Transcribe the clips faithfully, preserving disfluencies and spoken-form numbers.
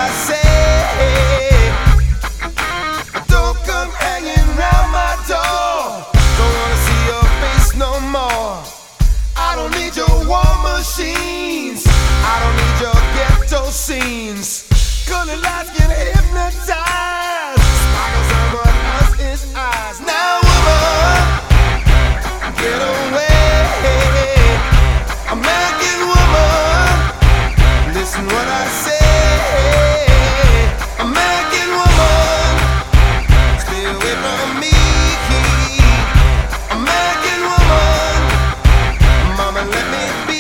I say. Don't come hanging round my door. Don't wanna see your face no more. I don't need your war machines. I don't need your ghetto scenes. Colored lights can hypnotize. Sparkles on my husband's eyes. Now, woman, get away. American woman, listen what I say. American woman, stay away from me. American woman, mama, let me be.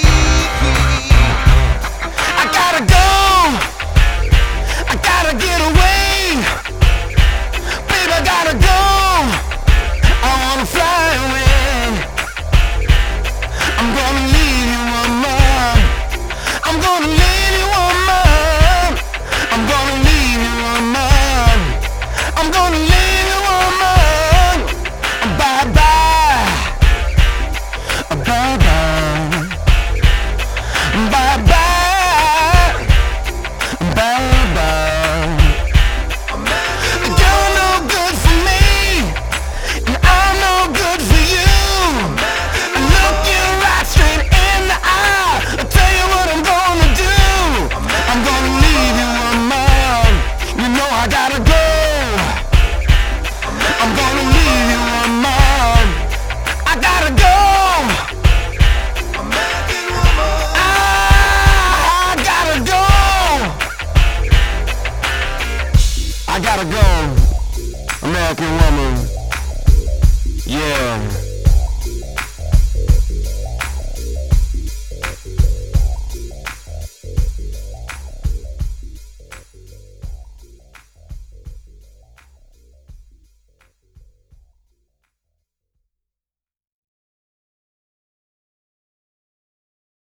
I gotta go. I gotta get away. Baby, I gotta go. I wanna fly away. I'm gonna leave you, woman. I'm gonna leave you, woman. I'm gonna leave you, woman. I'm gonna leave you, woman. Bye bye. Bye bye. Bye bye. Bye bye. You're no good for me, and I'm no good for you. Look you right straight in the eye. I'll tell you what I'm gonna do. I'm gonna leave you, woman. You know I gotta go. I'm gonna leave you, woman. I gotta go. I gotta go. I gotta go. American woman. Yeah.